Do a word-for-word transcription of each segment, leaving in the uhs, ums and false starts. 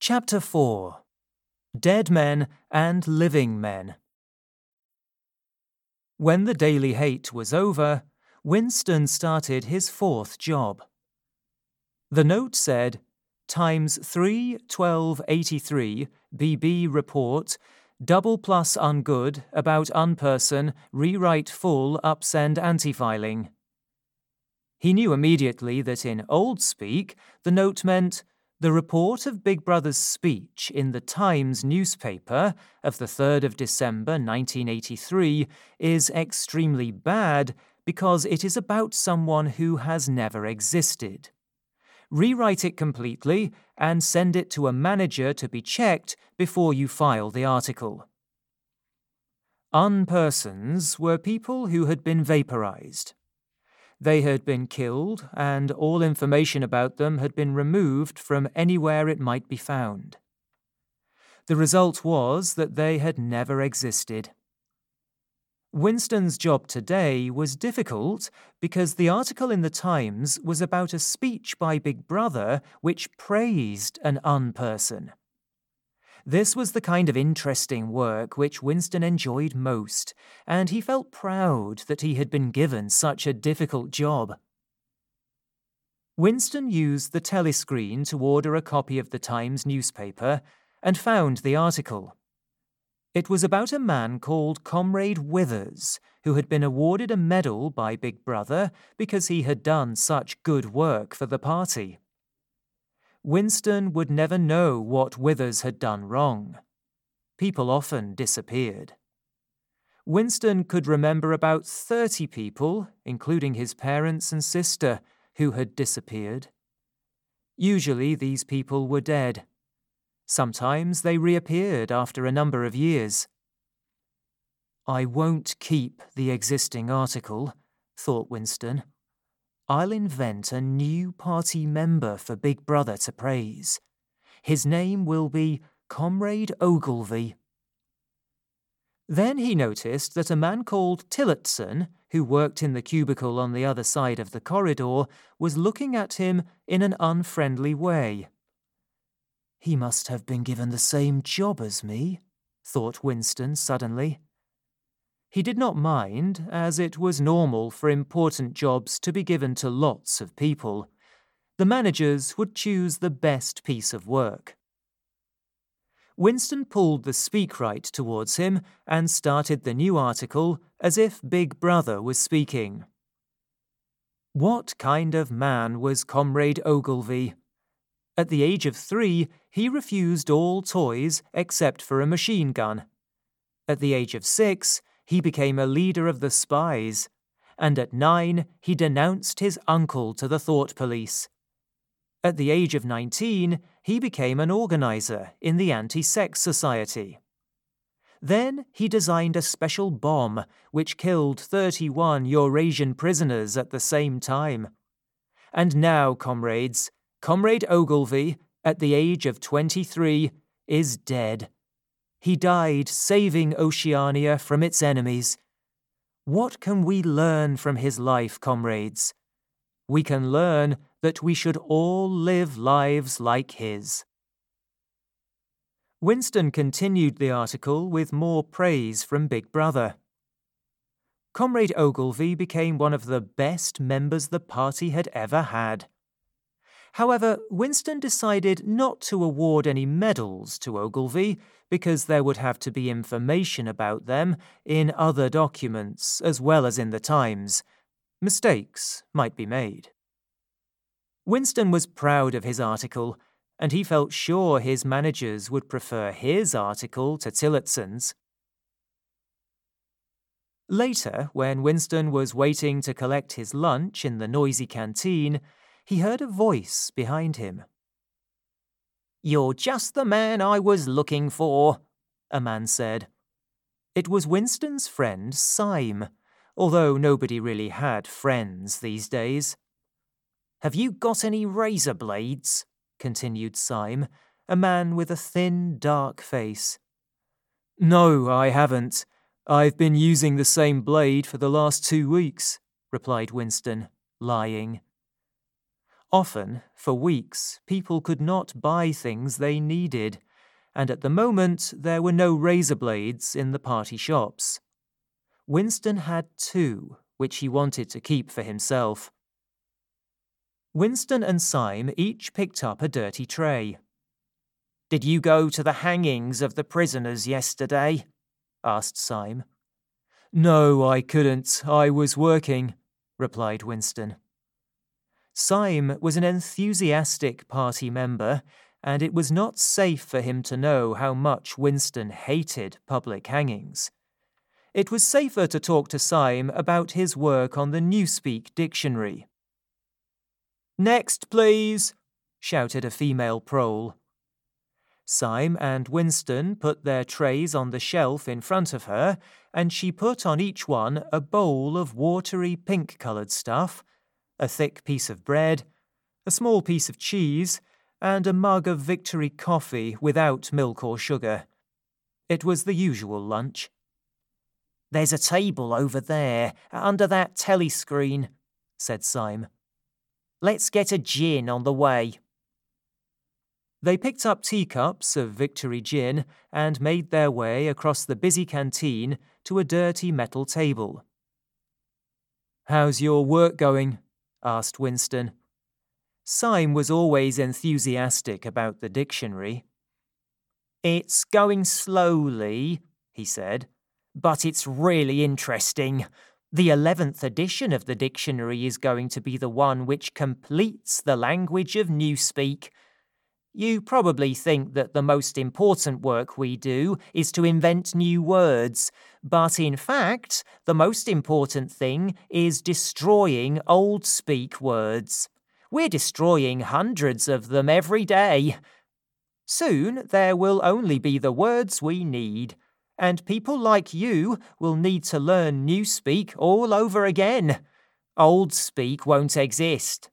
Chapter four. Dead Men and Living Men. When the daily hate was over, Winston started his fourth job. The note said, Times three twelve eighty-three B B report, double plus ungood, about unperson, rewrite full, upsend anti-filing. He knew immediately that in old speak, the note meant, the report of Big Brother's speech in the Times newspaper of the third of December nineteen eighty-three is extremely bad because it is about someone who has never existed. Rewrite it completely and send it to a manager to be checked before you file the article. Unpersons were people who had been vaporized. They had been killed, and all information about them had been removed from anywhere it might be found. The result was that they had never existed. Winston's job today was difficult because the article in the Times was about a speech by Big Brother which praised an unperson. This was the kind of interesting work which Winston enjoyed most, and he felt proud that he had been given such a difficult job. Winston used the telescreen to order a copy of the Times newspaper and found the article. It was about a man called Comrade Withers, who had been awarded a medal by Big Brother because he had done such good work for the party. Winston would never know what Withers had done wrong. People often disappeared. Winston could remember about thirty people, including his parents and sister, who had disappeared. Usually these people were dead. Sometimes they reappeared after a number of years. I won't keep the existing article, thought Winston. I'll invent a new party member for Big Brother to praise. His name will be Comrade Ogilvy. Then he noticed that a man called Tillotson, who worked in the cubicle on the other side of the corridor, was looking at him in an unfriendly way. He must have been given the same job as me, thought Winston suddenly. He did not mind, as it was normal for important jobs to be given to lots of people. The managers would choose the best piece of work. Winston pulled the speakwrite towards him and started the new article as if Big Brother was speaking. What kind of man was Comrade Ogilvy? At the age of three, he refused all toys except for a machine gun. At the age of six, he became a leader of the spies, and at nine he denounced his uncle to the thought police. At the age of nineteen, he became an organizer in the Anti-Sex Society. Then he designed a special bomb which killed thirty-one Eurasian prisoners at the same time. And now, comrades, Comrade Ogilvy, at the age of twenty-three, is dead. He died saving Oceania from its enemies. What can we learn from his life, comrades? We can learn that we should all live lives like his. Winston continued the article with more praise from Big Brother. Comrade Ogilvy became one of the best members the party had ever had. However, Winston decided not to award any medals to Ogilvy because there would have to be information about them in other documents as well as in the Times. Mistakes might be made. Winston was proud of his article, and he felt sure his managers would prefer his article to Tillotson's. Later, when Winston was waiting to collect his lunch in the noisy canteen, he heard a voice behind him. "You're just the man I was looking for," a man said. It was Winston's friend Syme, although nobody really had friends these days. "Have you got any razor blades?" continued Syme, a man with a thin, dark face. "No, I haven't. I've been using the same blade for the last two weeks," replied Winston, lying. Often, for weeks, people could not buy things they needed, and at the moment there were no razor blades in the party shops. Winston had two, which he wanted to keep for himself. Winston and Syme each picked up a dirty tray. "Did you go to the hangings of the prisoners yesterday?" asked Syme. "No, I couldn't. I was working," replied Winston. Syme was an enthusiastic party member, and it was not safe for him to know how much Winston hated public hangings. It was safer to talk to Syme about his work on the Newspeak dictionary. "Next, please," shouted a female prole. Syme and Winston put their trays on the shelf in front of her, and she put on each one a bowl of watery pink-coloured stuff, a thick piece of bread, a small piece of cheese, and a mug of Victory coffee without milk or sugar. It was the usual lunch. "There's a table over there, under that telescreen," said Syme. "Let's get a gin on the way." They picked up teacups of Victory gin and made their way across the busy canteen to a dirty metal table. "How's your work going?" asked Winston. Syme was always enthusiastic about the dictionary. "It's going slowly," he said, "but it's really interesting. The eleventh edition of the dictionary is going to be the one which completes the language of Newspeak. You probably think that the most important work we do is to invent new words, but in fact, the most important thing is destroying old speak words. We're destroying hundreds of them every day. Soon there will only be the words we need, and people like you will need to learn Newspeak all over again. Old speak won't exist."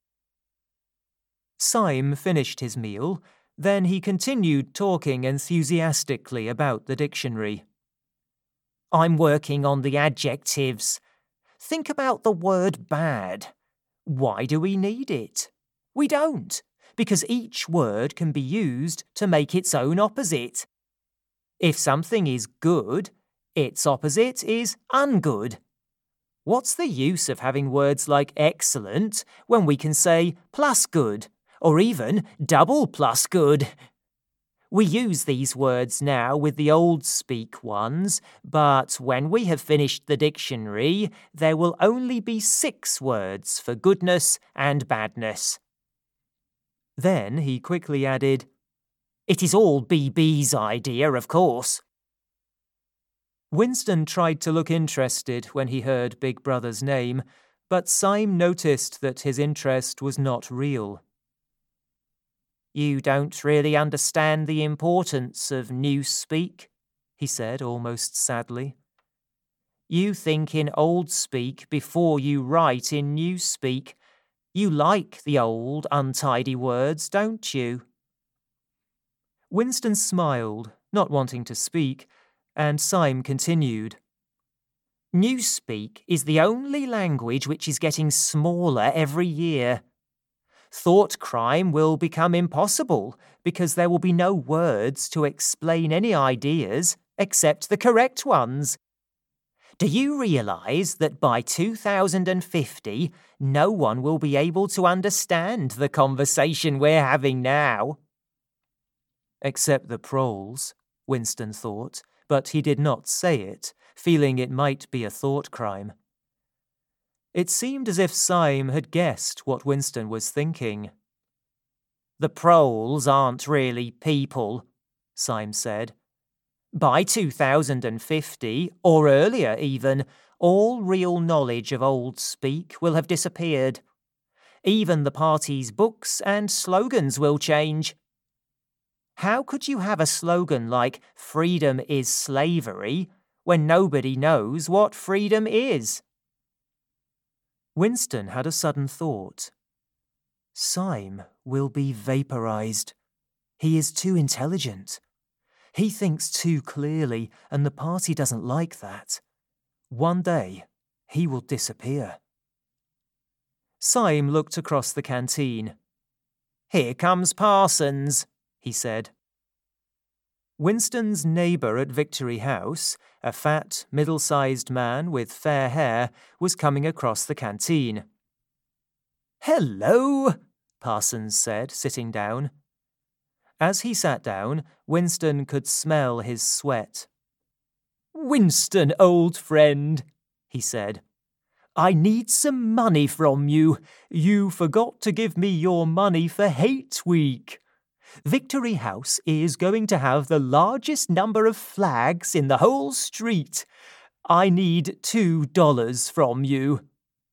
Syme finished his meal. Then he continued talking enthusiastically about the dictionary. "I'm working on the adjectives. Think about the word bad. Why do we need it? We don't, because each word can be used to make its own opposite. If something is good, its opposite is ungood. What's the use of having words like excellent when we can say plus good? Or even double plus good? We use these words now with the old speak ones, but when we have finished the dictionary, there will only be six words for goodness and badness." Then he quickly added, "It is all B B's idea, of course." Winston tried to look interested when he heard Big Brother's name, but Syme noticed that his interest was not real. "You don't really understand the importance of Newspeak," he said almost sadly. "You think in old speak before you write in Newspeak. You like the old, untidy words, don't you?" Winston smiled, not wanting to speak, and Syme continued. "Newspeak is the only language which is getting smaller every year. Thought crime will become impossible because there will be no words to explain any ideas except the correct ones. Do you realise that by two thousand fifty, no one will be able to understand the conversation we're having now?" Except the proles, Winston thought, but he did not say it, feeling it might be a thought crime. It seemed as if Syme had guessed what Winston was thinking. "The proles aren't really people," Syme said. "By two thousand fifty, or earlier even, all real knowledge of old speak will have disappeared. Even the party's books and slogans will change. How could you have a slogan like freedom is slavery when nobody knows what freedom is?" Winston had a sudden thought. Syme will be vaporized. He is too intelligent. He thinks too clearly, and the party doesn't like that. One day, he will disappear. Syme looked across the canteen. "Here comes Parsons," he said. Winston's neighbour at Victory House, a fat, middle-sized man with fair hair, was coming across the canteen. "Hello," Parsons said, sitting down. As he sat down, Winston could smell his sweat. "Winston, old friend," he said, "I need some money from you. You forgot to give me your money for Hate Week. Victory House is going to have the largest number of flags in the whole street. I need two dollars from you."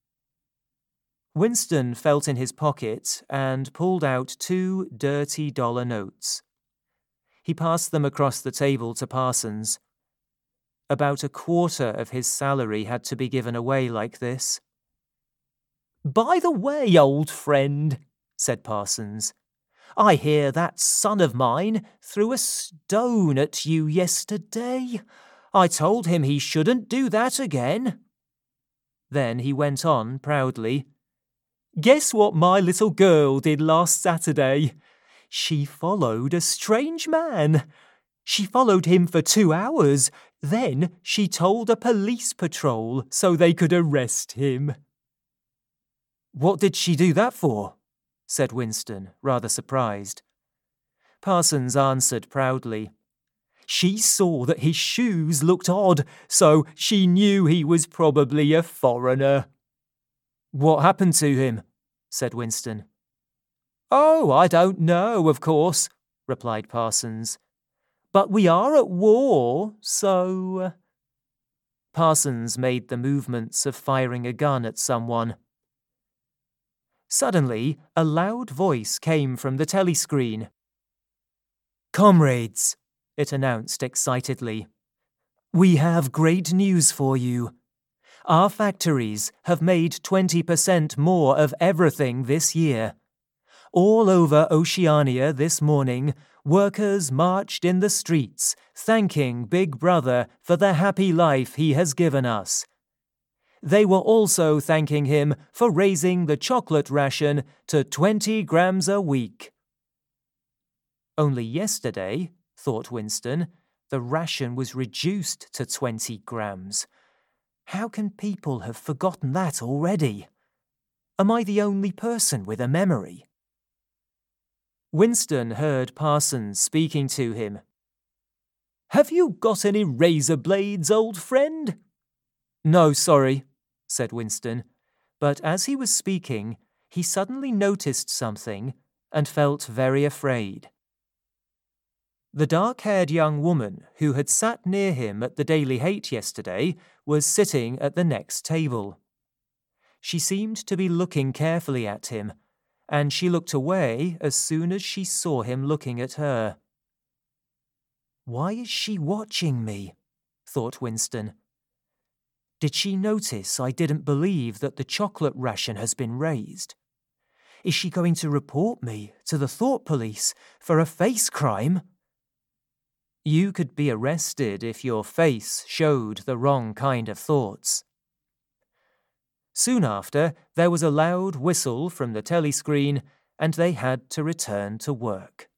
Winston felt in his pocket and pulled out two dirty dollar notes. He passed them across the table to Parsons. About a quarter of his salary had to be given away like this. "By the way, old friend," said Parsons, "I hear that son of mine threw a stone at you yesterday. I told him he shouldn't do that again." Then he went on proudly. "Guess what my little girl did last Saturday? She followed a strange man. She followed him for two hours. Then she told a police patrol so they could arrest him." "What did she do that for?" said Winston, rather surprised. Parsons answered proudly. "She saw that his shoes looked odd, so she knew he was probably a foreigner." "What happened to him?" said Winston. "Oh, I don't know, of course," replied Parsons. "But we are at war, so—" Parsons made the movements of firing a gun at someone. Suddenly, a loud voice came from the telescreen. "Comrades," it announced excitedly, "we have great news for you. Our factories have made twenty percent more of everything this year. All over Oceania this morning, workers marched in the streets, thanking Big Brother for the happy life he has given us. They were also thanking him for raising the chocolate ration to twenty grams a week." Only yesterday, thought Winston, the ration was reduced to twenty grams. How can people have forgotten that already? Am I the only person with a memory? Winston heard Parsons speaking to him. "Have you got any razor blades, old friend?" "No, sorry," said Winston, but as he was speaking, he suddenly noticed something and felt very afraid. The dark-haired young woman who had sat near him at the Daily Hate yesterday was sitting at the next table. She seemed to be looking carefully at him, and she looked away as soon as she saw him looking at her. "Why is she watching me?" thought Winston. "Did she notice I didn't believe that the chocolate ration has been raised? Is she going to report me to the Thought Police for a face crime?" You could be arrested if your face showed the wrong kind of thoughts. Soon after, there was a loud whistle from the telescreen, and they had to return to work.